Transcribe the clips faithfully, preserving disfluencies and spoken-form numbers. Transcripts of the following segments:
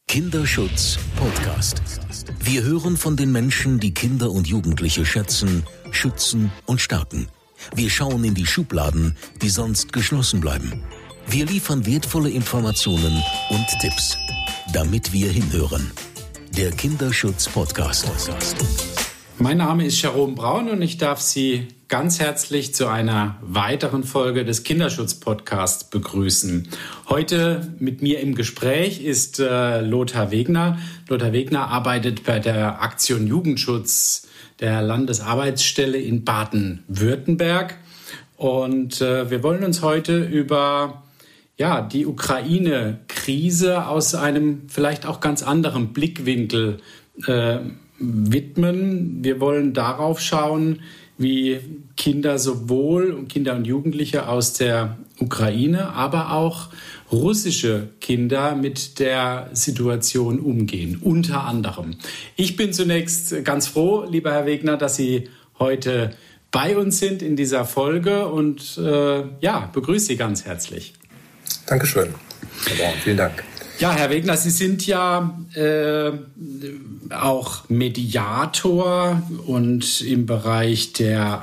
Kinderschutz Podcast. Wir hören von den Menschen, die Kinder und Jugendliche schätzen, schützen und stärken. Wir schauen in die Schubladen, die sonst geschlossen bleiben. Wir liefern wertvolle Informationen und Tipps, damit wir hinhören. Der Kinderschutz Podcast. Mein Name ist Jerome Braun und ich darf Sie ganz herzlich zu einer weiteren Folge des Kinderschutz-Podcasts begrüßen. Heute mit mir im Gespräch ist äh, Lothar Wegner. Lothar Wegner arbeitet bei der Aktion Jugendschutz der Landesarbeitsstelle in Baden-Württemberg. Und äh, wir wollen uns heute über ja, die Ukraine-Krise aus einem vielleicht auch ganz anderen Blickwinkel äh, widmen. Wir wollen darauf schauen, wie Kinder sowohl Kinder und Jugendliche aus der Ukraine, aber auch russische Kinder mit der Situation umgehen, unter anderem. Ich bin zunächst ganz froh, lieber Herr Wegner, dass Sie heute bei uns sind in dieser Folge und äh, ja, begrüße Sie ganz herzlich. Dankeschön. Ja, vielen Dank. Ja, Herr Wegner, Sie sind ja äh, auch Mediator und im Bereich der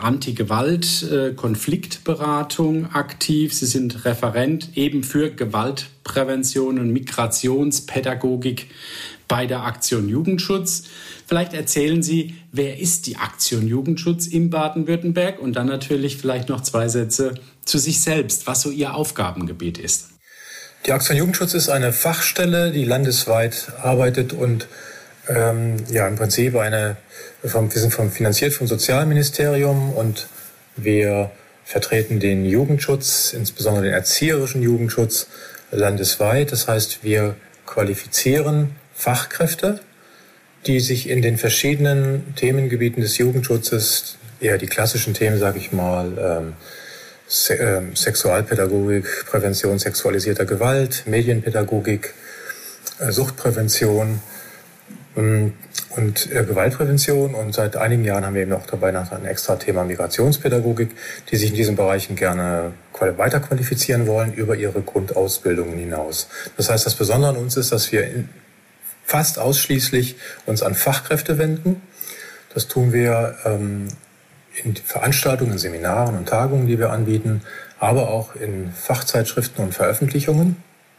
Anti-Gewalt-Konfliktberatung aktiv. Sie sind Referent eben für Gewaltprävention und Migrationspädagogik bei der Aktion Jugendschutz. Vielleicht erzählen Sie, wer ist die Aktion Jugendschutz in Baden-Württemberg? Und dann natürlich vielleicht noch zwei Sätze zu sich selbst, was so Ihr Aufgabengebiet ist. Die Aktion Jugendschutz ist eine Fachstelle, die landesweit arbeitet und ähm, ja im Prinzip eine, vom, wir sind vom, finanziert vom Sozialministerium und wir vertreten den Jugendschutz, insbesondere den erzieherischen Jugendschutz landesweit. Das heißt, wir qualifizieren Fachkräfte, die sich in den verschiedenen Themengebieten des Jugendschutzes, eher die klassischen Themen, sage ich mal, ähm, Se- äh, Sexualpädagogik, Prävention sexualisierter Gewalt, Medienpädagogik, äh, Suchtprävention ähm, und äh, Gewaltprävention. Und seit einigen Jahren haben wir eben auch dabei noch ein extra Thema Migrationspädagogik, die sich in diesen Bereichen gerne quali- weiter qualifizieren wollen über ihre Grundausbildungen hinaus. Das heißt, das Besondere an uns ist, dass wir in, fast ausschließlich uns an Fachkräfte wenden. Das tun wir ähm, in Veranstaltungen, Seminaren und Tagungen, die wir anbieten, aber auch in Fachzeitschriften und Veröffentlichungen.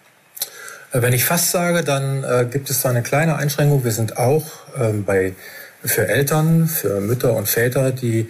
Wenn ich fast sage, dann äh, gibt es da eine kleine Einschränkung. Wir sind auch ähm, bei, für Eltern, für Mütter und Väter, die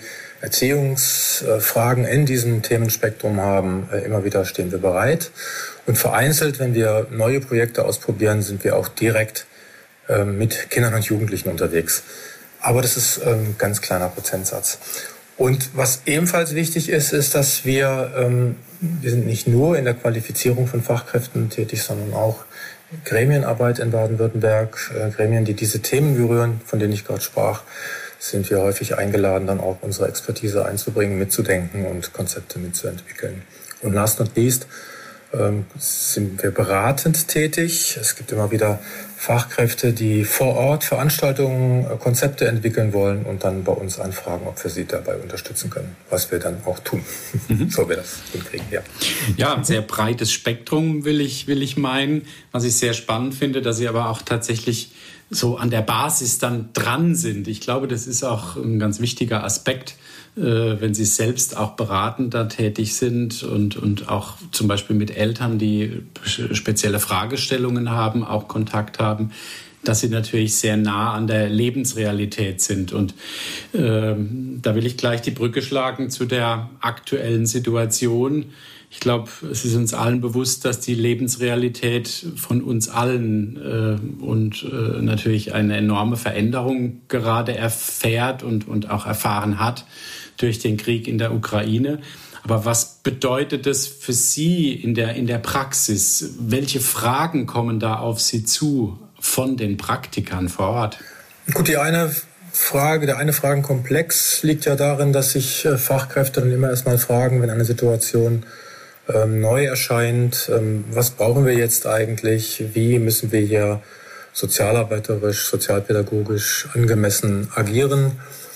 Erziehungsfragen in diesem Themenspektrum haben, äh, immer wieder stehen wir bereit. Und vereinzelt, wenn wir neue Projekte ausprobieren, sind wir auch direkt äh, mit Kindern und Jugendlichen unterwegs. Aber das ist ein ähm, ganz kleiner Prozentsatz. Und was ebenfalls wichtig ist, ist, dass wir, ähm, wir sind nicht nur in der Qualifizierung von Fachkräften tätig, sondern auch Gremienarbeit in Baden-Württemberg, äh, Gremien, die diese Themen berühren, von denen ich gerade sprach, sind wir häufig eingeladen, dann auch unsere Expertise einzubringen, mitzudenken und Konzepte mitzuentwickeln. Und last not least ähm, sind wir beratend tätig. Es gibt immer wieder Fachkräfte, die vor Ort Veranstaltungen, Konzepte entwickeln wollen und dann bei uns anfragen, ob wir sie dabei unterstützen können, was wir dann auch tun. Mhm. So wir das hinkriegen, ja. Ja, ein sehr breites Spektrum will ich, will ich meinen. Was ich sehr spannend finde, dass Sie aber auch tatsächlich so an der Basis dann dran sind. Ich glaube, das ist auch ein ganz wichtiger Aspekt, wenn Sie selbst auch beratend da tätig sind und, und auch zum Beispiel mit Eltern, die spezielle Fragestellungen haben, auch Kontakt haben, dass Sie natürlich sehr nah an der Lebensrealität sind. Und äh, da will ich gleich die Brücke schlagen zu der aktuellen Situation. Ich glaube, es ist uns allen bewusst, dass die Lebensrealität von uns allen äh, und äh, natürlich eine enorme Veränderung gerade erfährt und, und auch erfahren hat durch den Krieg in der Ukraine. Aber was bedeutet das für Sie in der, in der Praxis? Welche Fragen kommen da auf Sie zu von den Praktikern vor Ort? Gut, die eine Frage, der eine Fragenkomplex liegt ja darin, dass sich Fachkräfte dann immer erstmal fragen, wenn eine Situation ähm, neu erscheint, ähm, was brauchen wir jetzt eigentlich? Wie müssen wir hier sozialarbeiterisch, sozialpädagogisch angemessen agieren?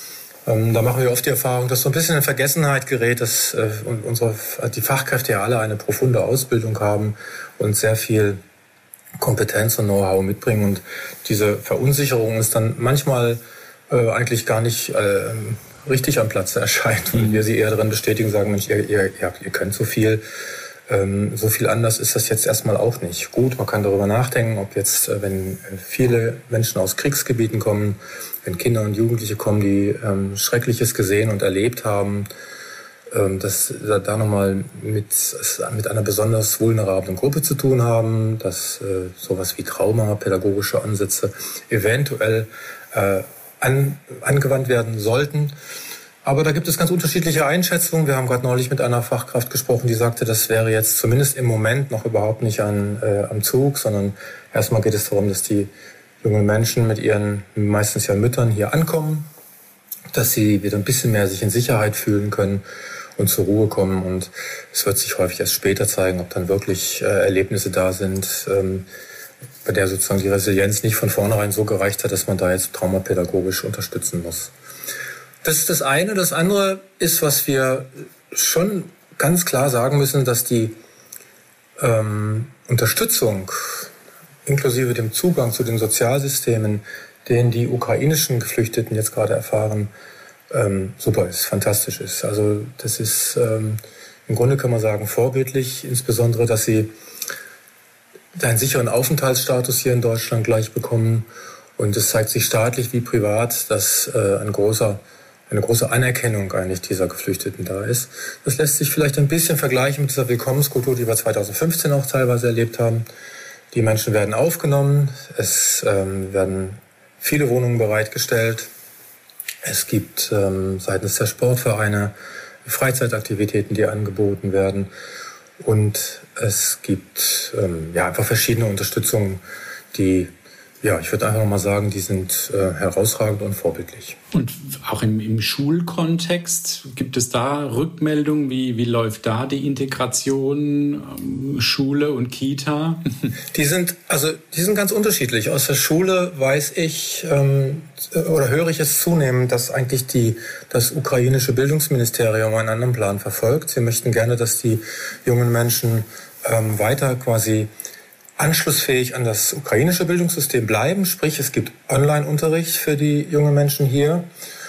Ähm, da machen wir oft die Erfahrung, dass so ein bisschen in Vergessenheit gerät, dass äh, unsere, die Fachkräfte ja alle eine profunde Ausbildung haben und sehr viel Kompetenz und Know-how mitbringen. Und diese Verunsicherung ist dann manchmal äh, eigentlich gar nicht äh, richtig am Platz erscheint, weil wir sie eher darin bestätigen, sagen, Mensch, ihr, ihr, ihr könnt so viel. Ähm, so viel anders ist das jetzt erstmal auch nicht. Gut, man kann darüber nachdenken, ob jetzt, äh, wenn viele Menschen aus Kriegsgebieten kommen, wenn Kinder und Jugendliche kommen, die ähm, Schreckliches gesehen und erlebt haben, dass wir da nochmal mit, mit einer besonders vulnerablen Gruppe zu tun haben, dass äh, sowas wie Trauma, pädagogische Ansätze eventuell äh, an, angewandt werden sollten. Aber da gibt es ganz unterschiedliche Einschätzungen. Wir haben gerade neulich mit einer Fachkraft gesprochen, die sagte, das wäre jetzt zumindest im Moment noch überhaupt nicht an, äh, am Zug, sondern erstmal geht es darum, dass die jungen Menschen mit ihren meistens ja Müttern hier ankommen, dass sie wieder ein bisschen mehr sich in Sicherheit fühlen können und zur Ruhe kommen. Und es wird sich häufig erst später zeigen, ob dann wirklich äh, Erlebnisse da sind, ähm, bei der sozusagen die Resilienz nicht von vornherein so gereicht hat, dass man da jetzt traumapädagogisch unterstützen muss. Das ist das eine. Das andere ist, was wir schon ganz klar sagen müssen, dass die ähm, Unterstützung inklusive dem Zugang zu den Sozialsystemen, den die ukrainischen Geflüchteten jetzt gerade erfahren, Ähm, super ist, fantastisch ist. Also das ist ähm, im Grunde kann man sagen vorbildlich, insbesondere, dass sie einen sicheren Aufenthaltsstatus hier in Deutschland gleich bekommen. Und es zeigt sich staatlich wie privat, dass äh, ein großer, eine große Anerkennung eigentlich dieser Geflüchteten da ist. Das lässt sich vielleicht ein bisschen vergleichen mit dieser Willkommenskultur, die wir zweitausendfünfzehn auch teilweise erlebt haben. Die Menschen werden aufgenommen, es ähm, werden viele Wohnungen bereitgestellt. Es gibt ähm, seitens der Sportvereine Freizeitaktivitäten, die angeboten werden. Und es gibt ähm, ja einfach verschiedene Unterstützungen, die, ja, ich würde einfach mal sagen, die sind äh, herausragend und vorbildlich. Und auch im, im Schulkontext, gibt es da Rückmeldungen? Wie, wie läuft da die Integration, ähm, Schule und Kita? Die sind, also, die sind ganz unterschiedlich. Aus der Schule weiß ich ähm, oder höre ich es zunehmend, dass eigentlich die, das ukrainische Bildungsministerium einen anderen Plan verfolgt. Sie möchten gerne, dass die jungen Menschen ähm, weiter quasi anschlussfähig an das ukrainische Bildungssystem bleiben. Sprich, es gibt Online-Unterricht für die jungen Menschen hier,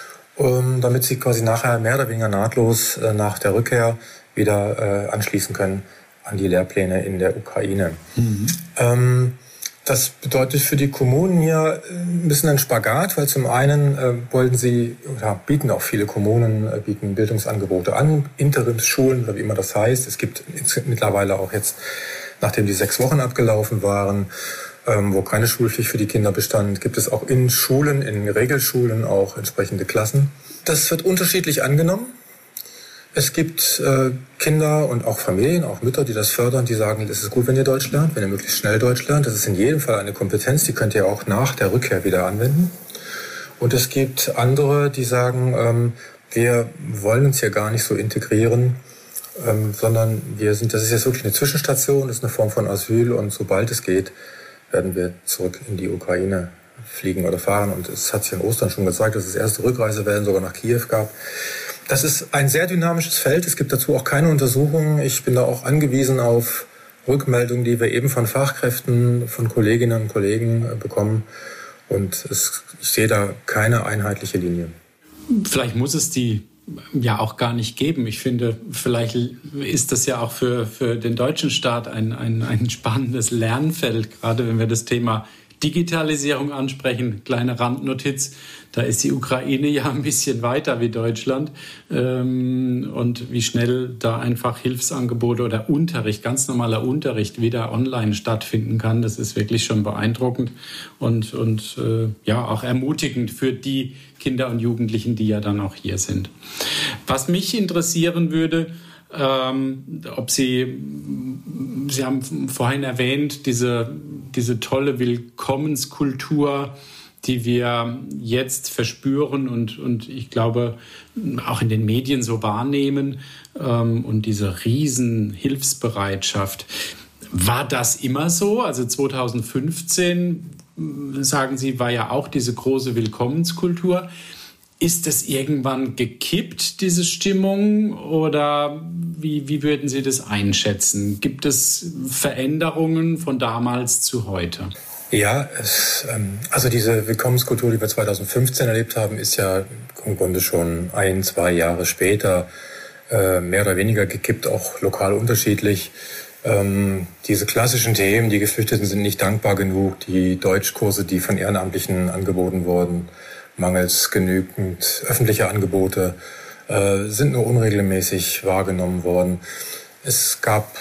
um, damit sie quasi nachher mehr oder weniger nahtlos äh, nach der Rückkehr wieder äh, anschließen können an die Lehrpläne in der Ukraine. Mhm. Ähm, das bedeutet für die Kommunen hier ein bisschen ein Spagat, weil zum einen äh, wollten sie, oder bieten auch viele Kommunen, äh, bieten Bildungsangebote an, Interimsschulen oder wie immer das heißt. Es gibt mittlerweile auch jetzt, nachdem die sechs Wochen abgelaufen waren, ähm, wo keine Schulpflicht für die Kinder bestand, gibt es auch in Schulen, in Regelschulen auch entsprechende Klassen. Das wird unterschiedlich angenommen. Es gibt äh, Kinder und auch Familien, auch Mütter, die das fördern, die sagen, es ist gut, wenn ihr Deutsch lernt, wenn ihr möglichst schnell Deutsch lernt. Das ist in jedem Fall eine Kompetenz, die könnt ihr auch nach der Rückkehr wieder anwenden. Und es gibt andere, die sagen, ähm, wir wollen uns hier gar nicht so integrieren, ähm, sondern wir sind, das ist jetzt wirklich eine Zwischenstation, das ist eine Form von Asyl und sobald es geht, werden wir zurück in die Ukraine fliegen oder fahren. Und es hat sich an Ostern schon gezeigt, dass es erste Rückreisewellen sogar nach Kiew gab. Das ist ein sehr dynamisches Feld. Es gibt dazu auch keine Untersuchungen. Ich bin da auch angewiesen auf Rückmeldungen, die wir eben von Fachkräften, von Kolleginnen und Kollegen bekommen. Und es, ich sehe da keine einheitliche Linie. Vielleicht muss es die ja auch gar nicht geben. Ich finde, vielleicht ist das ja auch für, für den deutschen Staat ein, ein, ein spannendes Lernfeld, gerade wenn wir das Thema Digitalisierung ansprechen. Kleine Randnotiz, da ist die Ukraine ja ein bisschen weiter wie Deutschland. Und wie schnell da einfach Hilfsangebote oder Unterricht, ganz normaler Unterricht wieder online stattfinden kann, das ist wirklich schon beeindruckend und, und ja auch ermutigend für die Kinder und Jugendlichen, die ja dann auch hier sind. Was mich interessieren würde, Ähm, ob Sie, Sie haben vorhin erwähnt, diese, diese tolle Willkommenskultur, die wir jetzt verspüren und, und ich glaube auch in den Medien so wahrnehmen, ähm, und diese riesen Hilfsbereitschaft. War das immer so? Also zweitausendfünfzehn, sagen Sie, war ja auch diese große Willkommenskultur. Ist es irgendwann gekippt, diese Stimmung, oder wie, wie würden Sie das einschätzen? Gibt es Veränderungen von damals zu heute? Ja, es, ähm, also diese Willkommenskultur, die wir zweitausendfünfzehn erlebt haben, ist ja im Grunde schon ein, zwei Jahre später äh, mehr oder weniger gekippt, auch lokal unterschiedlich. Ähm, diese klassischen Themen, die Geflüchteten sind nicht dankbar genug, die Deutschkurse, die von Ehrenamtlichen angeboten wurden, mangels genügend öffentlicher Angebote, äh, sind nur unregelmäßig wahrgenommen worden. Es gab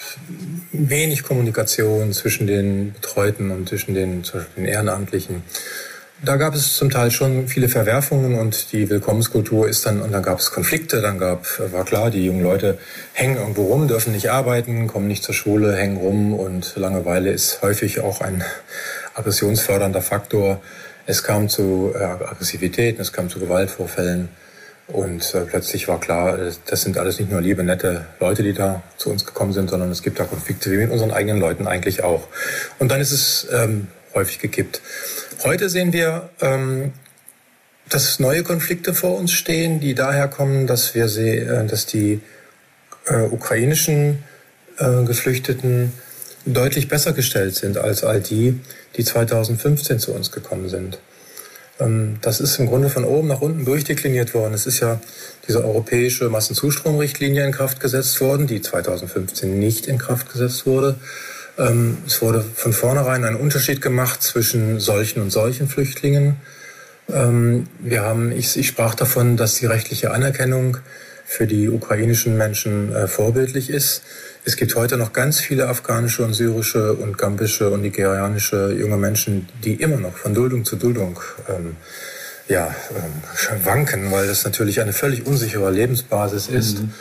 wenig Kommunikation zwischen den Betreuten und zwischen den, zwischen den Ehrenamtlichen. Da gab es zum Teil schon viele Verwerfungen und die Willkommenskultur ist dann, und dann gab es Konflikte, dann gab, war klar, die jungen Leute hängen irgendwo rum, dürfen nicht arbeiten, kommen nicht zur Schule, hängen rum, und Langeweile ist häufig auch ein aggressionsfördernder Faktor. Es kam zu äh, Aggressivitäten, es kam zu Gewaltvorfällen, und äh, plötzlich war klar, das sind alles nicht nur liebe, nette Leute, die da zu uns gekommen sind, sondern es gibt da Konflikte wie mit unseren eigenen Leuten eigentlich auch. Und dann ist es ähm, häufig gekippt. Heute sehen wir, ähm, dass neue Konflikte vor uns stehen, die daher kommen, dass wir sehen, äh, dass die äh, ukrainischen äh, Geflüchteten deutlich besser gestellt sind als all die, die zweitausendfünfzehn zu uns gekommen sind. Ähm, das ist im Grunde von oben nach unten durchdekliniert worden. Es ist ja diese europäische Massenzustromrichtlinie in Kraft gesetzt worden, die zweitausendfünfzehn nicht in Kraft gesetzt wurde. Ähm, es wurde von vornherein ein Unterschied gemacht zwischen solchen und solchen Flüchtlingen. Ähm, wir haben, ich, ich sprach davon, dass die rechtliche Anerkennung für die ukrainischen Menschen äh, vorbildlich ist. Es gibt heute noch ganz viele afghanische und syrische und gambische und nigerianische junge Menschen, die immer noch von Duldung zu Duldung ähm, ja, ähm, wanken, weil das natürlich eine völlig unsichere Lebensbasis ist. Mhm.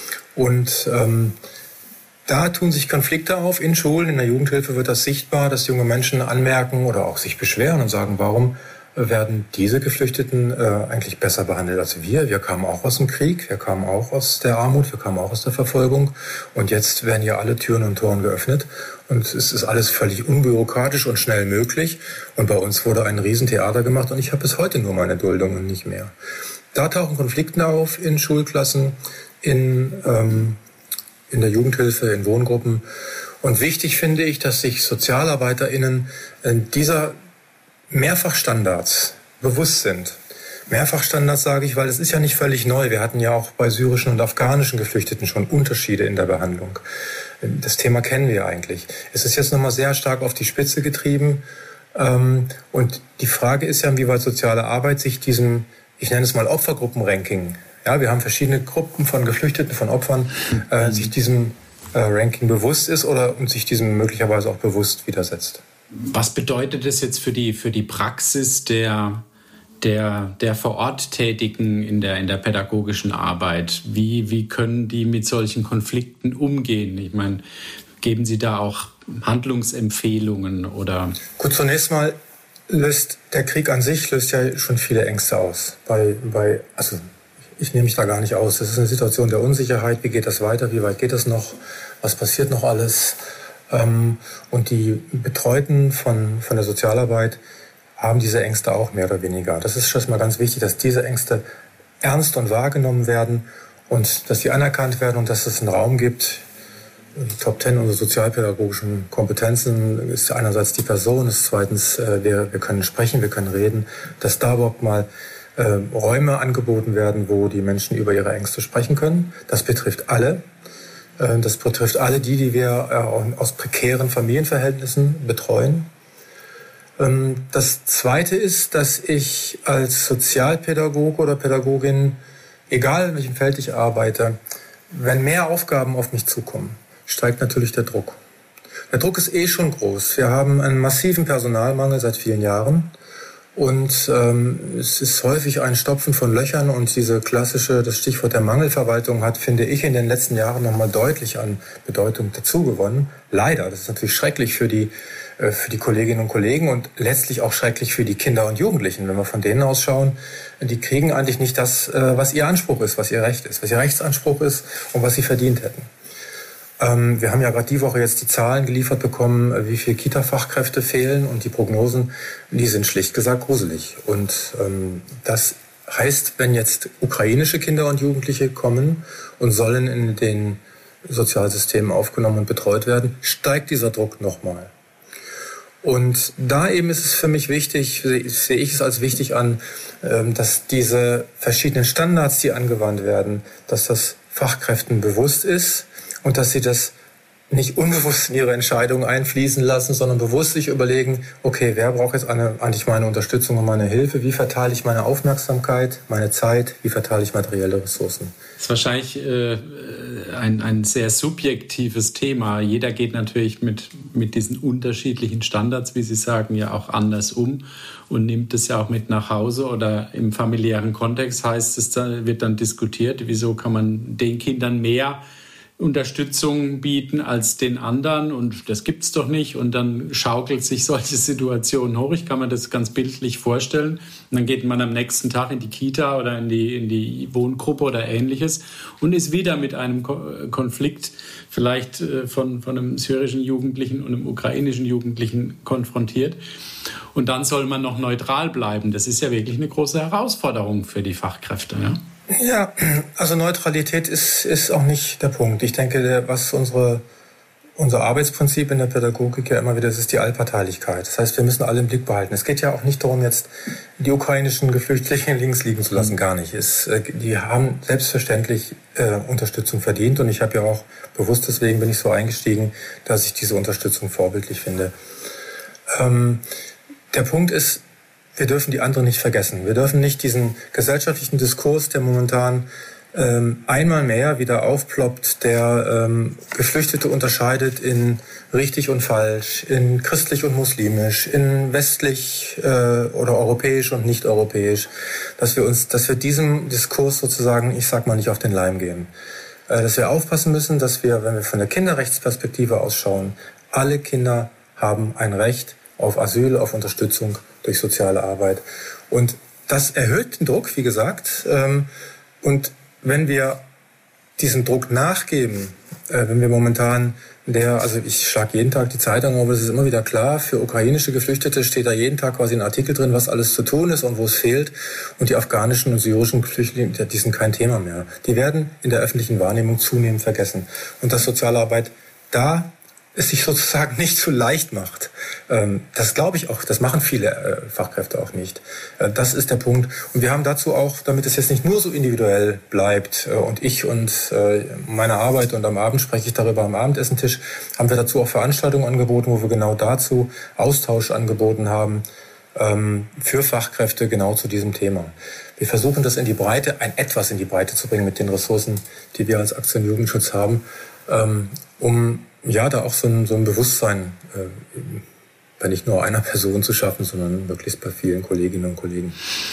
Und ähm, da tun sich Konflikte auf in Schulen. In der Jugendhilfe wird das sichtbar, dass junge Menschen anmerken oder auch sich beschweren und sagen, warum werden diese Geflüchteten äh, eigentlich besser behandelt als wir? Wir kamen auch aus dem Krieg, wir kamen auch aus der Armut, wir kamen auch aus der Verfolgung, und jetzt werden ja alle Türen und Toren geöffnet und es ist alles völlig unbürokratisch und schnell möglich, und bei uns wurde ein Riesentheater gemacht und ich habe bis heute nur meine Duldung und nicht mehr. Da tauchen Konflikte auf in Schulklassen, in, ähm, in der Jugendhilfe, in Wohngruppen, und wichtig finde ich, dass sich SozialarbeiterInnen in dieser Mehrfachstandards bewusst sind. Mehrfachstandards sage ich, weil es ist ja nicht völlig neu. Wir hatten ja auch bei syrischen und afghanischen Geflüchteten schon Unterschiede in der Behandlung. Das Thema kennen wir eigentlich. Es ist jetzt nochmal sehr stark auf die Spitze getrieben. Und die Frage ist ja, inwieweit soziale Arbeit sich diesem, ich nenne es mal Opfergruppenranking, ja, wir haben verschiedene Gruppen von Geflüchteten, von Opfern, äh, sich diesem äh, Ranking bewusst ist oder und sich diesem möglicherweise auch bewusst widersetzt. Was bedeutet das jetzt für die, für die Praxis der, der, der vor Ort Tätigen in der, in der pädagogischen Arbeit? Wie, wie können die mit solchen Konflikten umgehen? Ich meine, geben Sie da auch Handlungsempfehlungen oder? Gut, zunächst mal löst der Krieg an sich löst ja schon viele Ängste aus. Bei, bei, also ich nehme mich da gar nicht aus. Das ist eine Situation der Unsicherheit. Wie geht das weiter? Wie weit geht das noch? Was passiert noch alles? Und die Betreuten von, von der Sozialarbeit haben diese Ängste auch mehr oder weniger. Das ist schon mal ganz wichtig, dass diese Ängste ernst und wahrgenommen werden und dass sie anerkannt werden und dass es einen Raum gibt. Die Top Ten unserer sozialpädagogischen Kompetenzen ist einerseits die Person, ist zweitens, wir, wir können sprechen, wir können reden, dass da überhaupt mal äh, Räume angeboten werden, wo die Menschen über ihre Ängste sprechen können. Das betrifft alle. Das betrifft alle die, die wir aus prekären Familienverhältnissen betreuen. Das Zweite ist, dass ich als Sozialpädagoge oder Pädagogin, egal in welchem Feld ich arbeite, wenn mehr Aufgaben auf mich zukommen, steigt natürlich der Druck. Der Druck ist eh schon groß. Wir haben einen massiven Personalmangel seit vielen Jahren. Und ähm, es ist häufig ein Stopfen von Löchern und diese klassische, das Stichwort der Mangelverwaltung hat, finde ich, in den letzten Jahren nochmal deutlich an Bedeutung dazugewonnen. Leider, das ist natürlich schrecklich für die, äh, für die Kolleginnen und Kollegen und letztlich auch schrecklich für die Kinder und Jugendlichen. Wenn wir von denen ausschauen, die kriegen eigentlich nicht das, äh, was ihr Anspruch ist, was ihr Recht ist, was ihr Rechtsanspruch ist und was sie verdient hätten. Ähm, wir haben ja gerade die Woche jetzt die Zahlen geliefert bekommen, wie viele Kita-Fachkräfte fehlen und die Prognosen, die sind schlicht gesagt gruselig. Und ähm, das heißt, wenn jetzt ukrainische Kinder und Jugendliche kommen und sollen in den Sozialsystemen aufgenommen und betreut werden, steigt dieser Druck nochmal. Und da eben ist es für mich wichtig, sehe ich es als wichtig an, dass diese verschiedenen Standards, die angewandt werden, dass das Fachkräften bewusst ist und dass sie das nicht unbewusst in ihre Entscheidungen einfließen lassen, sondern bewusst sich überlegen, okay, wer braucht jetzt eine, eigentlich meine Unterstützung und meine Hilfe? Wie verteile ich meine Aufmerksamkeit, meine Zeit? Wie verteile ich materielle Ressourcen? Das ist wahrscheinlich äh, ein, ein sehr subjektives Thema. Jeder geht natürlich mit, mit diesen unterschiedlichen Standards, wie Sie sagen, ja auch anders um und nimmt es ja auch mit nach Hause oder im familiären Kontext heißt es, da wird dann diskutiert, wieso kann man den Kindern mehr Unterstützung bieten als den anderen und das gibt's doch nicht und dann schaukelt sich solche Situationen hoch. Ich kann mir das ganz bildlich vorstellen. Und dann geht man am nächsten Tag in die Kita oder in die, in die Wohngruppe oder Ähnliches und ist wieder mit einem Konflikt vielleicht von, von einem syrischen Jugendlichen und einem ukrainischen Jugendlichen konfrontiert. Und dann soll man noch neutral bleiben. Das ist ja wirklich eine große Herausforderung für die Fachkräfte, ja? Ja, also Neutralität ist, ist auch nicht der Punkt. Ich denke, der, was unsere, unser Arbeitsprinzip in der Pädagogik ja immer wieder ist, ist die Allparteilichkeit. Das heißt, wir müssen alle im Blick behalten. Es geht ja auch nicht darum, jetzt die ukrainischen Geflüchteten links liegen zu lassen, gar nicht. Es, die haben selbstverständlich äh, Unterstützung verdient und ich habe ja auch bewusst, deswegen bin ich so eingestiegen, dass ich diese Unterstützung vorbildlich finde. Ähm, der Punkt ist, wir dürfen die anderen nicht vergessen. Wir dürfen nicht diesen gesellschaftlichen Diskurs, der momentan ähm, einmal mehr wieder aufploppt, der ähm, Geflüchtete unterscheidet in richtig und falsch, in christlich und muslimisch, in westlich äh, oder europäisch und nicht europäisch, dass wir uns, dass wir diesem Diskurs sozusagen, ich sag mal, nicht auf den Leim gehen. Äh, dass wir aufpassen müssen, dass wir, wenn wir von der Kinderrechtsperspektive ausschauen, alle Kinder haben ein Recht auf Asyl, auf Unterstützung durch soziale Arbeit. Und das erhöht den Druck, wie gesagt. Und wenn wir diesem Druck nachgeben, wenn wir momentan der, also ich schlage jeden Tag die Zeitung, aber es ist immer wieder klar, für ukrainische Geflüchtete steht da jeden Tag quasi ein Artikel drin, was alles zu tun ist und wo es fehlt. Und die afghanischen und syrischen Flüchtlinge, die sind kein Thema mehr. Die werden in der öffentlichen Wahrnehmung zunehmend vergessen. Und dass soziale Arbeit da es sich sozusagen nicht so leicht macht. Das glaube ich auch, das machen viele Fachkräfte auch nicht. Das ist der Punkt. Und wir haben dazu auch, damit es jetzt nicht nur so individuell bleibt und ich und meine Arbeit und am Abend spreche ich darüber am Abendessentisch, haben wir dazu auch Veranstaltungen angeboten, wo wir genau dazu Austausch angeboten haben für Fachkräfte genau zu diesem Thema. Wir versuchen das in die Breite, ein etwas in die Breite zu bringen mit den Ressourcen, die wir als Aktion Jugendschutz haben, um ja, da auch so ein, so ein Bewusstsein äh, bei nicht nur einer Person zu schaffen, sondern möglichst bei vielen Kolleginnen und Kollegen.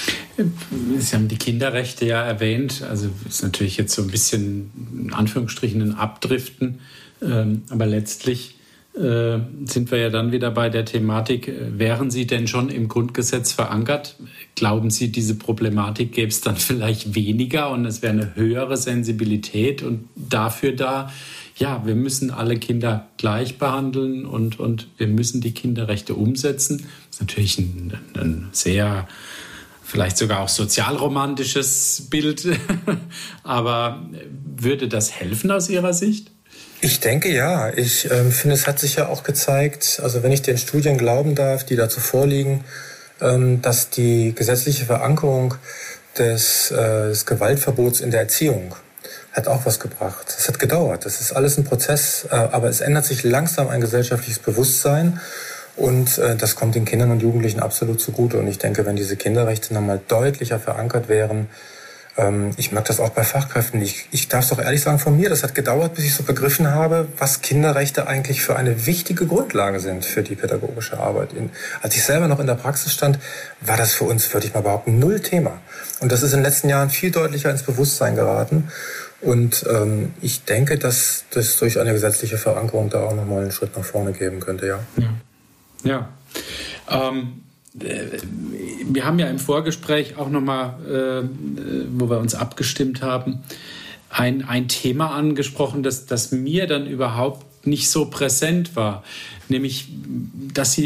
Sie haben die Kinderrechte ja erwähnt. Also ist natürlich jetzt so ein bisschen in Anführungsstrichen ein Abdriften. Ähm, aber letztlich äh, sind wir ja dann wieder bei der Thematik, wären sie denn schon im Grundgesetz verankert? Glauben Sie, diese Problematik gäbe es dann vielleicht weniger und es wäre eine höhere Sensibilität und dafür da, ja, wir müssen alle Kinder gleich behandeln und, und wir müssen die Kinderrechte umsetzen. Das ist natürlich ein, ein sehr, vielleicht sogar auch sozialromantisches Bild. Aber würde das helfen aus Ihrer Sicht? Ich denke ja. Ich äh, finde, es hat sich ja auch gezeigt, also wenn ich den Studien glauben darf, die dazu vorliegen, ähm, dass die gesetzliche Verankerung des, äh, des Gewaltverbots in der Erziehung hat auch was gebracht. Es hat gedauert. Das ist alles ein Prozess, aber es ändert sich langsam ein gesellschaftliches Bewusstsein und das kommt den Kindern und Jugendlichen absolut zugute. Und ich denke, wenn diese Kinderrechte nochmal deutlicher verankert wären, ich merke das auch bei Fachkräften. Ich, ich darf es doch ehrlich sagen von mir, das hat gedauert, bis ich so begriffen habe, was Kinderrechte eigentlich für eine wichtige Grundlage sind für die pädagogische Arbeit. Als ich selber noch in der Praxis stand, war das für uns, würde ich mal behaupten, null Thema. Und das ist in den letzten Jahren viel deutlicher ins Bewusstsein geraten. Und ähm, ich denke, dass das durch eine gesetzliche Verankerung da auch nochmal einen Schritt nach vorne geben könnte, ja. Ja. ja. Ähm, äh, wir haben ja im Vorgespräch auch nochmal, äh, wo wir uns abgestimmt haben, ein, ein Thema angesprochen, das, das mir dann überhaupt nicht so präsent war. Nämlich, dass Sie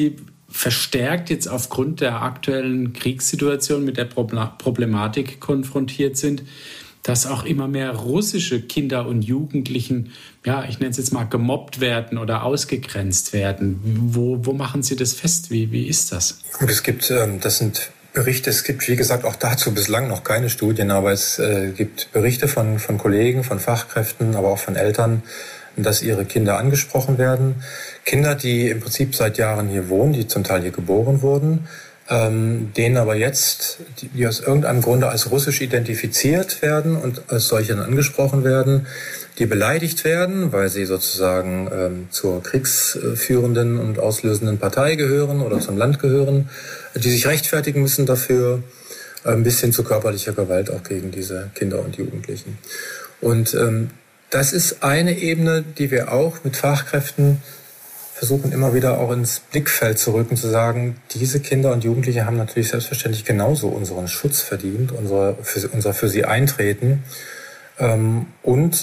verstärkt jetzt aufgrund der aktuellen Kriegssituation mit der Problematik konfrontiert sind, dass auch immer mehr russische Kinder und Jugendlichen, ja, ich nenne es jetzt mal, gemobbt werden oder ausgegrenzt werden. Wo, wo machen Sie das fest? Wie, wie ist das? Gut, es gibt, das sind Berichte, es gibt, wie gesagt, auch dazu bislang noch keine Studien, aber es äh, gibt Berichte von, von Kollegen, von Fachkräften, aber auch von Eltern, dass ihre Kinder angesprochen werden. Kinder, die im Prinzip seit Jahren hier wohnen, die zum Teil hier geboren wurden, ähm, denen aber jetzt, die, die aus irgendeinem Grunde als russisch identifiziert werden und als solche dann angesprochen werden, die beleidigt werden, weil sie sozusagen ähm, zur kriegsführenden und auslösenden Partei gehören oder zum Land gehören, die sich rechtfertigen müssen dafür, ein bisschen zu körperlicher Gewalt auch gegen diese Kinder und Jugendlichen. Und ähm, das ist eine Ebene, die wir auch mit Fachkräften versuchen immer wieder auch ins Blickfeld zu rücken, zu sagen, diese Kinder und Jugendliche haben natürlich selbstverständlich genauso unseren Schutz verdient, unser für, unser für sie Eintreten. Ähm, und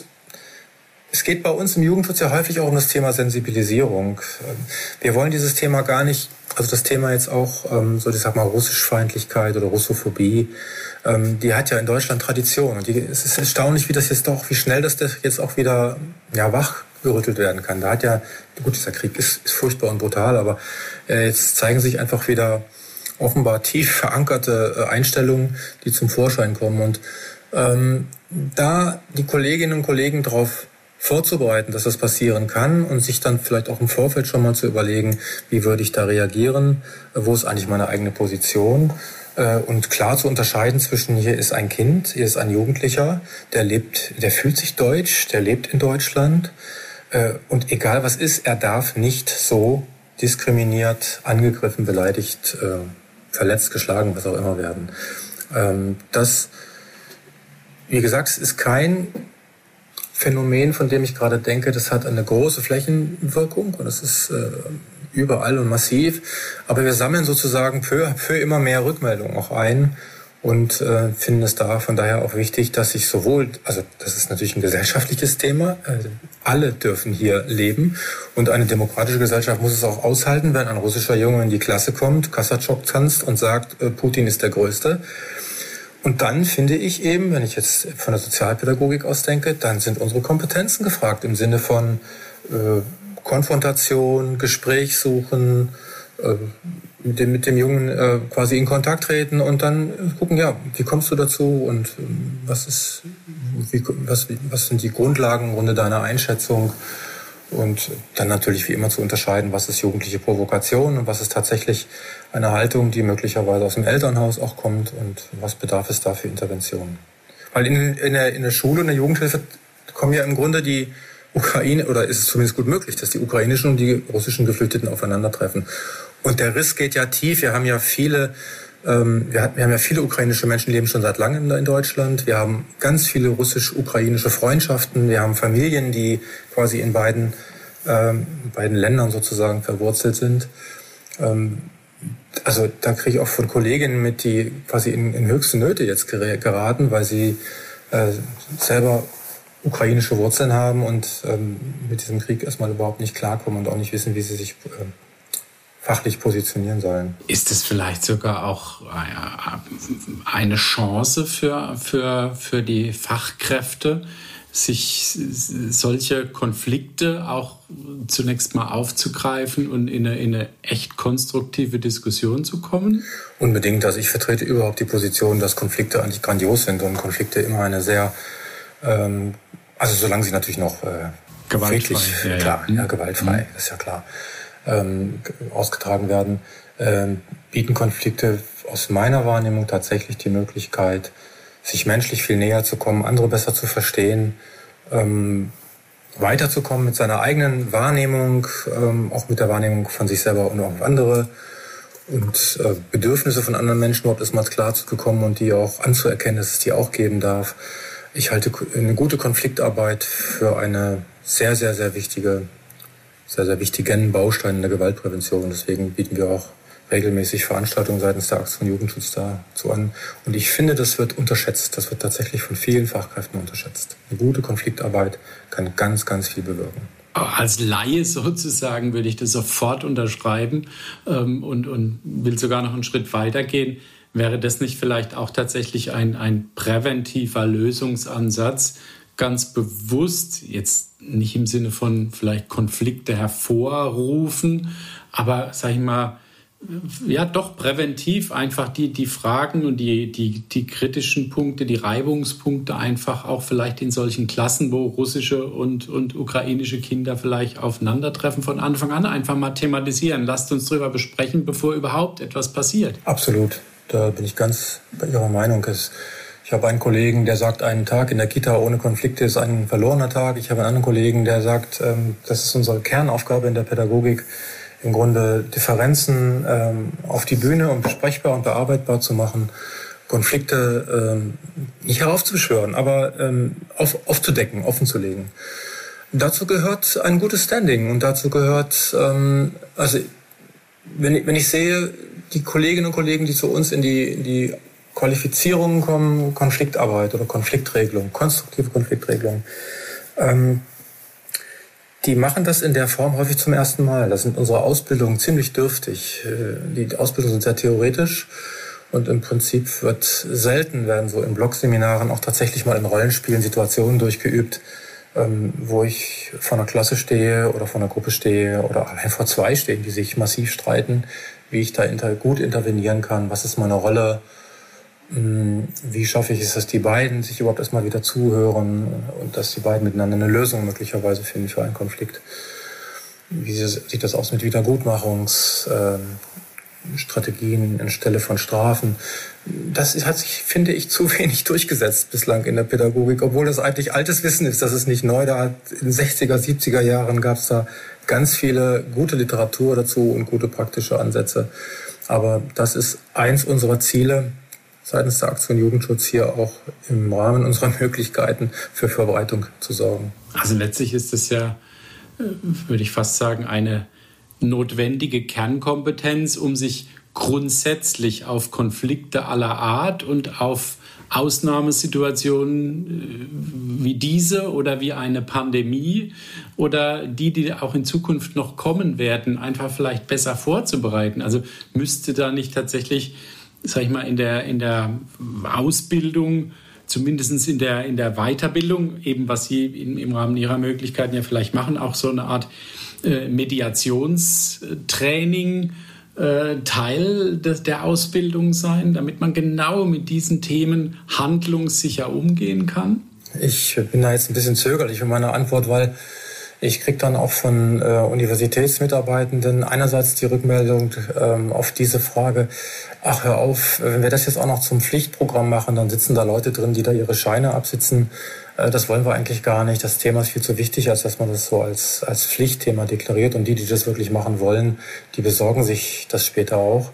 es geht bei uns im Jugendschutz ja häufig auch um das Thema Sensibilisierung. Wir wollen dieses Thema gar nicht, also das Thema jetzt auch, ähm, so ich sag mal, Russischfeindlichkeit oder Russophobie, ähm, die hat ja in Deutschland Tradition. Und die, es ist erstaunlich, wie das jetzt doch, wie schnell das jetzt auch wieder ja, wachgerüttelt werden kann. Da hat ja, gut, dieser Krieg ist, ist furchtbar und brutal, aber äh, jetzt zeigen sich einfach wieder offenbar tief verankerte äh, Einstellungen, die zum Vorschein kommen. Und ähm, da die Kolleginnen und Kollegen drauf vorzubereiten, dass das passieren kann und sich dann vielleicht auch im Vorfeld schon mal zu überlegen, wie würde ich da reagieren, wo ist eigentlich meine eigene Position und klar zu unterscheiden zwischen hier ist ein Kind, hier ist ein Jugendlicher, der lebt, der fühlt sich deutsch, der lebt in Deutschland und egal was ist, er darf nicht so diskriminiert, angegriffen, beleidigt, verletzt, geschlagen, was auch immer werden. Das, wie gesagt, es ist kein Phänomen, von dem ich gerade denke, das hat eine große Flächenwirkung und es ist äh, überall und massiv. Aber wir sammeln sozusagen peu à peu immer mehr Rückmeldungen auch ein und äh, finden es da von daher auch wichtig, dass sich sowohl, also das ist natürlich ein gesellschaftliches Thema, äh, alle dürfen hier leben und eine demokratische Gesellschaft muss es auch aushalten, wenn ein russischer Junge in die Klasse kommt, Kassatschok tanzt und sagt, äh, Putin ist der Größte. Und dann finde ich eben, wenn ich jetzt von der Sozialpädagogik aus denke, dann sind unsere Kompetenzen gefragt im Sinne von äh, Konfrontation, Gespräch suchen, äh, mit dem, mit dem Jungen äh, quasi in Kontakt treten und dann äh, gucken, ja, wie kommst du dazu und äh, was ist, wie, was, was sind die Grundlagen im Grunde deiner Einschätzung? Und dann natürlich wie immer zu unterscheiden, was ist jugendliche Provokation und was ist tatsächlich eine Haltung, die möglicherweise aus dem Elternhaus auch kommt und was bedarf es da für Interventionen. Weil in, in, der, in der Schule und der Jugendhilfe kommen ja im Grunde die Ukraine, oder ist es zumindest gut möglich, dass die ukrainischen und die russischen Geflüchteten aufeinandertreffen. Und der Riss geht ja tief. Wir haben ja viele ähm, wir, hat, wir haben ja viele ukrainische Menschen, die leben schon seit langem in Deutschland. Wir haben ganz viele russisch-ukrainische Freundschaften. Wir haben Familien, die quasi in beiden, ähm, beiden Ländern sozusagen verwurzelt sind. Ähm, also da kriege ich auch von Kolleginnen mit, die quasi in, in höchste Nöte jetzt geraten, weil sie äh, selber ukrainische Wurzeln haben und ähm, mit diesem Krieg erstmal überhaupt nicht klarkommen und auch nicht wissen, wie sie sich äh, fachlich positionieren sollen. Ist es vielleicht sogar auch eine Chance für, für, für die Fachkräfte, sich solche Konflikte auch zunächst mal aufzugreifen und in eine, in eine echt konstruktive Diskussion zu kommen? Unbedingt. Also ich vertrete überhaupt die Position, dass Konflikte eigentlich grandios sind und Konflikte immer eine sehr, ähm, also solange sie natürlich noch äh, gewaltfrei, ja, klar, ja, ja gewaltfrei, mhm. ist ja klar, ähm, ausgetragen werden, ähm, bieten Konflikte aus meiner Wahrnehmung tatsächlich die Möglichkeit, sich menschlich viel näher zu kommen, andere besser zu verstehen, ähm, weiterzukommen mit seiner eigenen Wahrnehmung, ähm, auch mit der Wahrnehmung von sich selber und auch andere und äh, Bedürfnisse von anderen Menschen überhaupt erstmal klar zu bekommen und die auch anzuerkennen, dass es die auch geben darf. Ich halte eine gute Konfliktarbeit für eine sehr, sehr, sehr wichtige, sehr, sehr wichtigen Baustein in der Gewaltprävention. Deswegen bieten wir auch regelmäßig Veranstaltungen seitens der Aktion Jugendschutz dazu an. Und ich finde, das wird unterschätzt. Das wird tatsächlich von vielen Fachkräften unterschätzt. Eine gute Konfliktarbeit kann ganz, ganz viel bewirken. Als Laie sozusagen würde ich das sofort unterschreiben ähm, und, und will sogar noch einen Schritt weiter gehen. Wäre das nicht vielleicht auch tatsächlich ein, ein präventiver Lösungsansatz, ganz bewusst, jetzt nicht im Sinne von vielleicht Konflikte hervorrufen, aber sag ich mal, ja doch präventiv einfach die, die Fragen und die, die, die kritischen Punkte, die Reibungspunkte einfach auch vielleicht in solchen Klassen, wo russische und, und ukrainische Kinder vielleicht aufeinandertreffen, von Anfang an einfach mal thematisieren. Lasst uns darüber besprechen, bevor überhaupt etwas passiert. Absolut, da bin ich ganz bei Ihrer Meinung. Ich habe einen Kollegen, der sagt, ein Tag in der Kita ohne Konflikte ist ein verlorener Tag. Ich habe einen anderen Kollegen, der sagt, das ist unsere Kernaufgabe in der Pädagogik, im Grunde Differenzen ähm, auf die Bühne, um besprechbar und bearbeitbar zu machen, Konflikte ähm, nicht heraufzubeschwören, aber ähm, auf, aufzudecken, offenzulegen. Dazu gehört ein gutes Standing und dazu gehört, ähm, also wenn ich, wenn ich sehe, die Kolleginnen und Kollegen, die zu uns in die, in die Qualifizierungen kommen, Konfliktarbeit oder Konfliktregelung, konstruktive Konfliktregelung, ähm, die machen das in der Form häufig zum ersten Mal. Da sind unsere Ausbildungen ziemlich dürftig. Die Ausbildungen sind sehr theoretisch und im Prinzip wird selten, werden so in Blogseminaren auch tatsächlich mal in Rollenspielen Situationen durchgeübt, wo ich vor einer Klasse stehe oder vor einer Gruppe stehe oder allein vor zwei stehen, die sich massiv streiten, wie ich da gut intervenieren kann, was ist meine Rolle, wie schaffe ich es, dass die beiden sich überhaupt erstmal wieder zuhören und dass die beiden miteinander eine Lösung möglicherweise finden für einen Konflikt. Wie sieht das aus mit Wiedergutmachungsstrategien anstelle von Strafen? Das hat sich, finde ich, zu wenig durchgesetzt bislang in der Pädagogik, obwohl das eigentlich altes Wissen ist, das ist nicht neu. Da hat in den sechziger, siebziger Jahren gab es da ganz viele gute Literatur dazu und gute praktische Ansätze. Aber das ist eins unserer Ziele, seitens der Aktion Jugendschutz hier auch im Rahmen unserer Möglichkeiten für Verbreitung zu sorgen. Also letztlich ist es ja, würde ich fast sagen, eine notwendige Kernkompetenz, um sich grundsätzlich auf Konflikte aller Art und auf Ausnahmesituationen wie diese oder wie eine Pandemie oder die, die auch in Zukunft noch kommen werden, einfach vielleicht besser vorzubereiten. Also müsste da nicht tatsächlich, sag ich mal, in der, in der Ausbildung, zumindest in der, in der Weiterbildung, eben was Sie im, im Rahmen Ihrer Möglichkeiten ja vielleicht machen, auch so eine Art äh, Mediationstraining äh, Teil des, der Ausbildung sein, damit man genau mit diesen Themen handlungssicher umgehen kann? Ich bin da jetzt ein bisschen zögerlich mit meiner Antwort, weil ich kriege dann auch von äh, Universitätsmitarbeitenden einerseits die Rückmeldung ähm, auf diese Frage, ach hör auf, wenn wir das jetzt auch noch zum Pflichtprogramm machen, dann sitzen da Leute drin, die da ihre Scheine absitzen. Äh, das wollen wir eigentlich gar nicht. Das Thema ist viel zu wichtig, als dass man das so als, als Pflichtthema deklariert. Und die, die das wirklich machen wollen, die besorgen sich das später auch.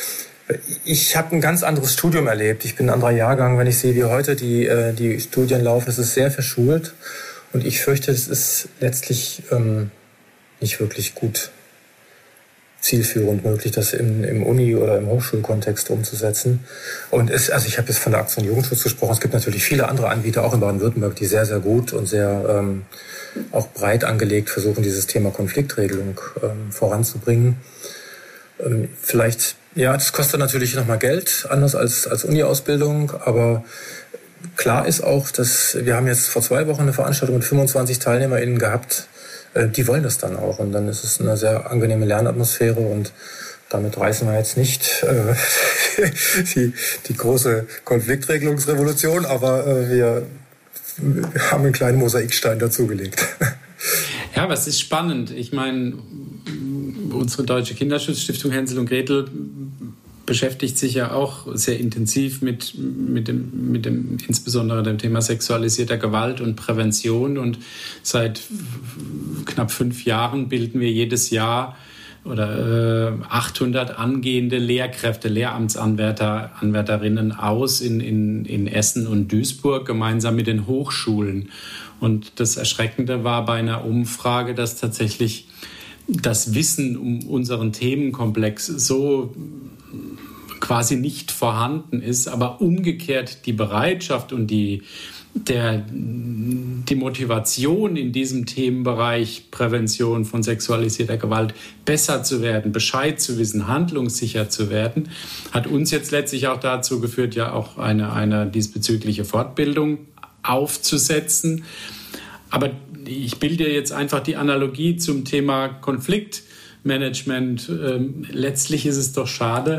Ich habe ein ganz anderes Studium erlebt. Ich bin ein anderer Jahrgang. Wenn ich sehe, wie heute die, äh, die Studien laufen, es ist sehr verschult. Und ich fürchte, es ist letztlich ähm, nicht wirklich gut zielführend möglich, das im, im Uni- oder im Hochschulkontext umzusetzen. Und es, also ich habe jetzt von der Aktion Jugendschutz gesprochen. Es gibt natürlich viele andere Anbieter, auch in Baden-Württemberg, die sehr, sehr gut und sehr ähm, auch breit angelegt versuchen, dieses Thema Konfliktregelung ähm, voranzubringen. Ähm, vielleicht, ja, das kostet natürlich nochmal Geld, anders als, als Uni-Ausbildung, aber klar ist auch, dass wir haben jetzt vor zwei Wochen eine Veranstaltung mit fünfundzwanzig TeilnehmerInnen gehabt, die wollen das dann auch. Und dann ist es eine sehr angenehme Lernatmosphäre und damit reißen wir jetzt nicht äh, die, die große Konfliktregelungsrevolution, aber äh, wir, wir haben einen kleinen Mosaikstein dazugelegt. Ja, aber es ist spannend. Ich meine, unsere Deutsche Kinderschutzstiftung Hänsel und Gretel beschäftigt sich ja auch sehr intensiv mit, mit, dem, mit dem, insbesondere dem Thema sexualisierter Gewalt und Prävention. Und seit knapp fünf Jahren bilden wir jedes Jahr oder äh, achthundert angehende Lehrkräfte, Lehramtsanwärter, Anwärterinnen aus in, in, in Essen und Duisburg gemeinsam mit den Hochschulen. Und das Erschreckende war bei einer Umfrage, dass tatsächlich das Wissen um unseren Themenkomplex so quasi nicht vorhanden ist, aber umgekehrt die Bereitschaft und die, der, die Motivation in diesem Themenbereich Prävention von sexualisierter Gewalt besser zu werden, Bescheid zu wissen, handlungssicher zu werden, hat uns jetzt letztlich auch dazu geführt, ja auch eine, eine diesbezügliche Fortbildung aufzusetzen. Aber ich bilde jetzt einfach die Analogie zum Thema Konfliktmanagement. Ähm, letztlich ist es doch schade,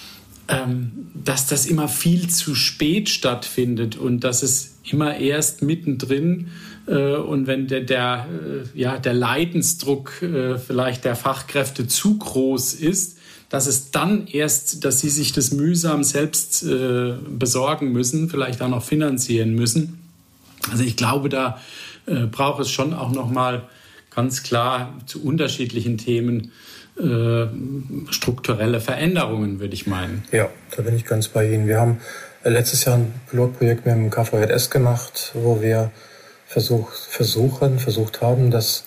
ähm, dass das immer viel zu spät stattfindet und dass es immer erst mittendrin äh, und wenn der, der, äh, ja, der Leidensdruck äh, vielleicht der Fachkräfte zu groß ist, dass es dann erst, dass sie sich das mühsam selbst äh, besorgen müssen, vielleicht auch noch finanzieren müssen. Also ich glaube, da äh, braucht es schon auch noch mal ganz klar zu unterschiedlichen Themen äh, strukturelle Veränderungen, würde ich meinen. Ja, da bin ich ganz bei Ihnen. Wir haben äh, letztes Jahr ein Pilotprojekt mit dem K V J S gemacht, wo wir versuch, versuchen, versucht haben, das,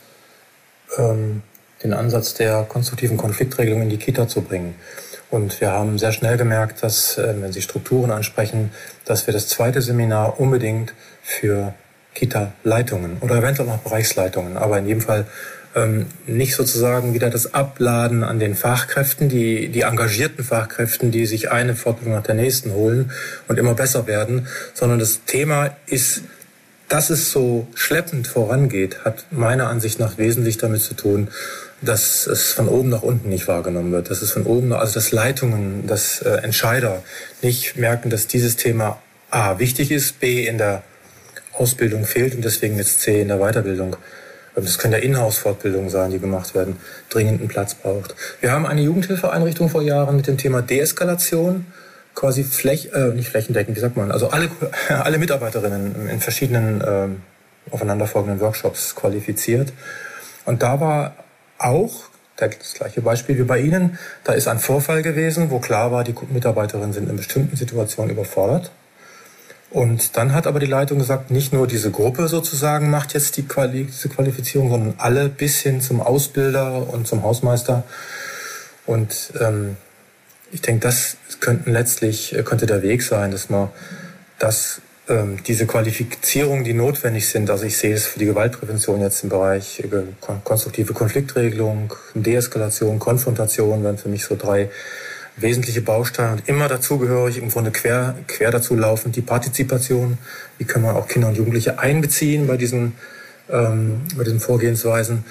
ähm, den Ansatz der konstruktiven Konfliktregelung in die Kita zu bringen. Und wir haben sehr schnell gemerkt, dass, äh, wenn Sie Strukturen ansprechen, dass wir das zweite Seminar unbedingt für Kita-Leitungen oder eventuell noch Bereichsleitungen, aber in jedem Fall ähm, nicht sozusagen wieder das Abladen an den Fachkräften, die, die engagierten Fachkräften, die sich eine Fortbildung nach der nächsten holen und immer besser werden, sondern das Thema ist, dass es so schleppend vorangeht, hat meiner Ansicht nach wesentlich damit zu tun, dass es von oben nach unten nicht wahrgenommen wird, dass es von oben, also dass Leitungen, dass äh, Entscheider nicht merken, dass dieses Thema A wichtig ist, B in der Ausbildung fehlt und deswegen jetzt C in der Weiterbildung. Das können ja Inhouse-Fortbildungen sein, die gemacht werden, dringend einen Platz braucht. Wir haben eine Jugendhilfeeinrichtung vor Jahren mit dem Thema Deeskalation, quasi fläch, äh, nicht flächendeckend, wie sagt man, also alle, alle Mitarbeiterinnen in verschiedenen äh, aufeinanderfolgenden Workshops qualifiziert. Und da war auch das gleiche Beispiel wie bei Ihnen, da ist ein Vorfall gewesen, wo klar war, die Mitarbeiterinnen sind in bestimmten Situationen überfordert. Und dann hat aber die Leitung gesagt, nicht nur diese Gruppe sozusagen macht jetzt die Quali- diese Qualifizierung, sondern alle bis hin zum Ausbilder und zum Hausmeister. Und ähm, ich denke, das könnten letztlich, könnte der Weg sein, dass man das, ähm, diese Qualifizierungen, die notwendig sind, also ich sehe es für die Gewaltprävention jetzt im Bereich äh, konstruktive Konfliktregelung, Deeskalation, Konfrontation, wären für mich so drei wesentliche Bausteine und immer dazugehörig, im Grunde quer, quer dazu laufend die Partizipation. Wie kann man auch Kinder und Jugendliche einbeziehen bei diesen, ähm, bei diesen Vorgehensweisen?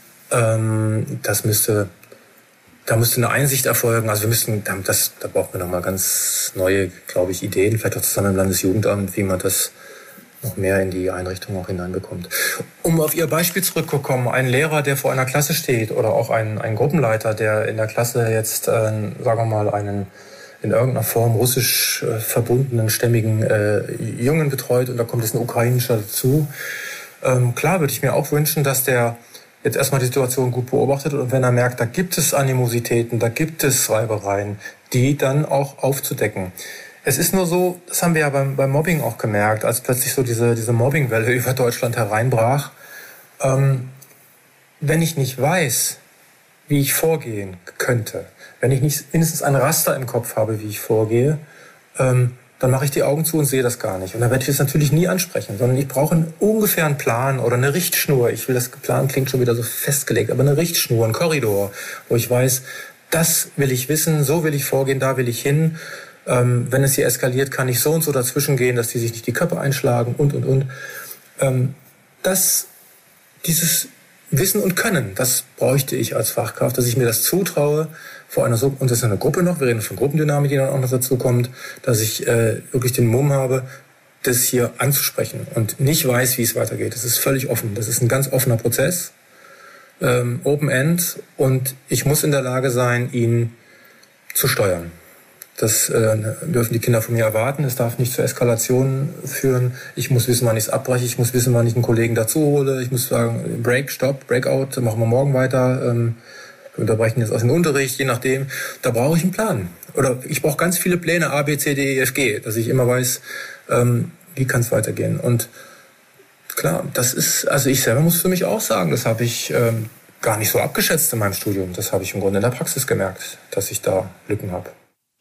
Ähm, das müsste, da müsste eine Einsicht erfolgen. Also wir müssten, das, da brauchen wir nochmal ganz neue, glaube ich, Ideen, vielleicht auch zusammen im Landesjugendamt, wie man das noch mehr in die Einrichtung auch hineinbekommt. Um auf Ihr Beispiel zurückzukommen, ein Lehrer, der vor einer Klasse steht oder auch ein, ein Gruppenleiter, der in der Klasse jetzt, äh, sagen wir mal, einen in irgendeiner Form russisch äh, verbundenen, stämmigen äh, Jungen betreut und da kommt jetzt ein ukrainischer dazu. Ähm, klar würde ich mir auch wünschen, dass der jetzt erstmal die Situation gut beobachtet und wenn er merkt, da gibt es Animositäten, da gibt es Reibereien, die dann auch aufzudecken. Es ist nur so, das haben wir ja beim, beim Mobbing auch gemerkt, als plötzlich so diese, diese Mobbingwelle über Deutschland hereinbrach. Ähm, wenn ich nicht weiß, wie ich vorgehen könnte, wenn ich nicht mindestens ein Raster im Kopf habe, wie ich vorgehe, ähm, dann mache ich die Augen zu und sehe das gar nicht. Und dann werde ich das natürlich nie ansprechen, sondern ich brauche einen ungefähren Plan oder eine Richtschnur. Ich will, das Plan klingt schon wieder so festgelegt, aber eine Richtschnur, ein Korridor, wo ich weiß, das will ich wissen, so will ich vorgehen, da will ich hin. Ähm, wenn es hier eskaliert, kann ich so und so dazwischen gehen, dass die sich nicht die Köpfe einschlagen und, und, und. Ähm, das, dieses Wissen und Können, das bräuchte ich als Fachkraft, dass ich mir das zutraue, vor einer, und das ist eine Gruppe noch, wir reden von Gruppendynamik, die dann auch noch dazu kommt, dass ich äh, wirklich den Mumm habe, das hier anzusprechen und nicht weiß, wie es weitergeht. Das ist völlig offen, das ist ein ganz offener Prozess, ähm, Open End, und ich muss in der Lage sein, ihn zu steuern. Das äh, dürfen die Kinder von mir erwarten. Es darf nicht zur Eskalation führen. Ich muss wissen, wann ich es abbreche. Ich muss wissen, wann ich einen Kollegen dazu hole. Ich muss sagen, Break, Stopp, Breakout, machen wir morgen weiter. Ähm, wir unterbrechen jetzt aus dem Unterricht, je nachdem. Da brauche ich einen Plan. Oder ich brauche ganz viele Pläne, A, B, C, D, E, F, G, dass ich immer weiß, ähm, wie kann es weitergehen. Und klar, das ist, also ich selber muss für mich auch sagen, das habe ich ähm, gar nicht so abgeschätzt in meinem Studium. Das habe ich im Grunde in der Praxis gemerkt, dass ich da Lücken habe.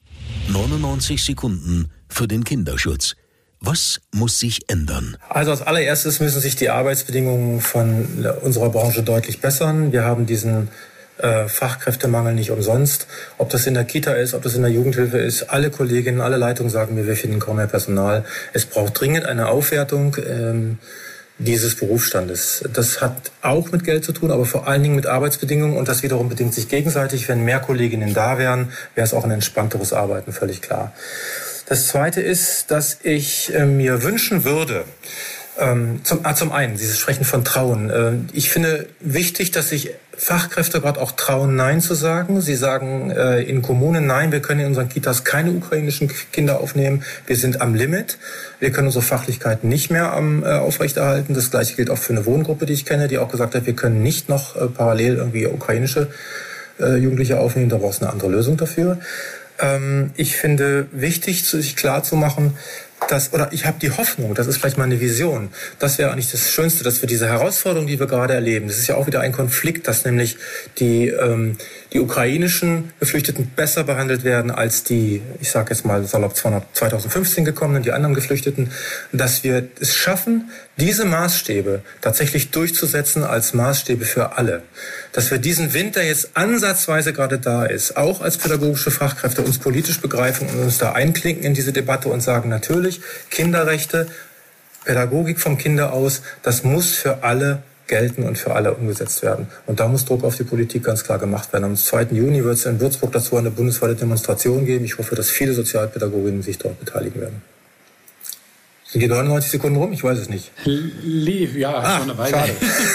neunundneunzig Sekunden für den Kinderschutz. Was muss sich ändern? Also als allererstes müssen sich die Arbeitsbedingungen von unserer Branche deutlich bessern. Wir haben diesen äh, Fachkräftemangel nicht umsonst. Ob das in der Kita ist, ob das in der Jugendhilfe ist, alle Kolleginnen, alle Leitungen sagen mir, wir finden kaum mehr Personal. Es braucht dringend eine Aufwertung ähm, dieses Berufsstandes. Das hat auch mit Geld zu tun, aber vor allen Dingen mit Arbeitsbedingungen, und das wiederum bedingt sich gegenseitig. Wenn mehr Kolleginnen da wären, wäre es auch ein entspannteres Arbeiten, völlig klar. Das Zweite ist, dass ich äh, mir wünschen würde, ähm, zum, ah, zum einen, Sie sprechen von Trauen. Äh, ich finde wichtig, dass sich Fachkräfte gerade auch trauen, Nein zu sagen. Sie sagen äh, in Kommunen, nein, wir können in unseren Kitas keine ukrainischen Kinder aufnehmen. Wir sind am Limit. Wir können unsere Fachlichkeit nicht mehr am, äh, aufrechterhalten. Das Gleiche gilt auch für eine Wohngruppe, die ich kenne, die auch gesagt hat, wir können nicht noch äh, parallel irgendwie ukrainische äh, Jugendliche aufnehmen. Da braucht es eine andere Lösung dafür. Ähm, ich finde wichtig, sich klar zu machen, dass, oder ich habe die Hoffnung, das ist vielleicht mal eine Vision, das wäre eigentlich das Schönste, dass wir diese Herausforderung, die wir gerade erleben, das ist ja auch wieder ein Konflikt, dass nämlich die, ähm, die ukrainischen Geflüchteten besser behandelt werden als die, ich sage jetzt mal salopp zweitausendfünfzehn gekommenen, die anderen Geflüchteten, dass wir es schaffen, diese Maßstäbe tatsächlich durchzusetzen als Maßstäbe für alle. Dass wir diesen Wind, der jetzt ansatzweise gerade da ist, auch als pädagogische Fachkräfte uns politisch begreifen und uns da einklinken in diese Debatte und sagen, natürlich, Kinderrechte, Pädagogik vom Kinder aus, das muss für alle gelten und für alle umgesetzt werden. Und da muss Druck auf die Politik ganz klar gemacht werden. Am zweiten Juni wird es in Würzburg dazu eine bundesweite Demonstration geben. Ich hoffe, dass viele Sozialpädagoginnen sich dort beteiligen werden. Sind die neunundneunzig Sekunden rum? Ich weiß es nicht. Lief, ja, ah, schon eine Weile. Schade.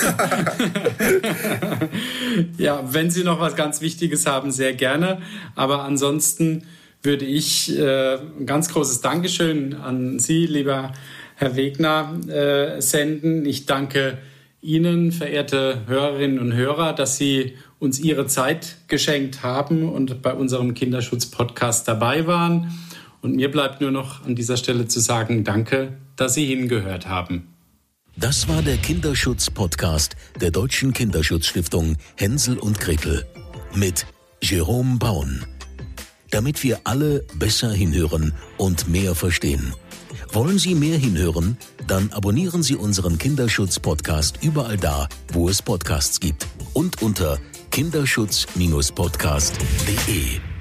Ja, wenn Sie noch was ganz Wichtiges haben, sehr gerne. Aber ansonsten würde ich äh, ein ganz großes Dankeschön an Sie, lieber Herr Wegner, äh, senden. Ich danke Ihnen, verehrte Hörerinnen und Hörer, dass Sie uns Ihre Zeit geschenkt haben und bei unserem Kinderschutz-Podcast dabei waren. Und mir bleibt nur noch an dieser Stelle zu sagen, danke, dass Sie hingehört haben. Das war der Kinderschutz-Podcast der Deutschen Kinderschutzstiftung Hänsel und Gretel mit Jerome Braun. Damit wir alle besser hinhören und mehr verstehen. Wollen Sie mehr hinhören? Dann abonnieren Sie unseren Kinderschutz-Podcast überall da, wo es Podcasts gibt. Und unter kinderschutz Bindestrich podcast punkt de.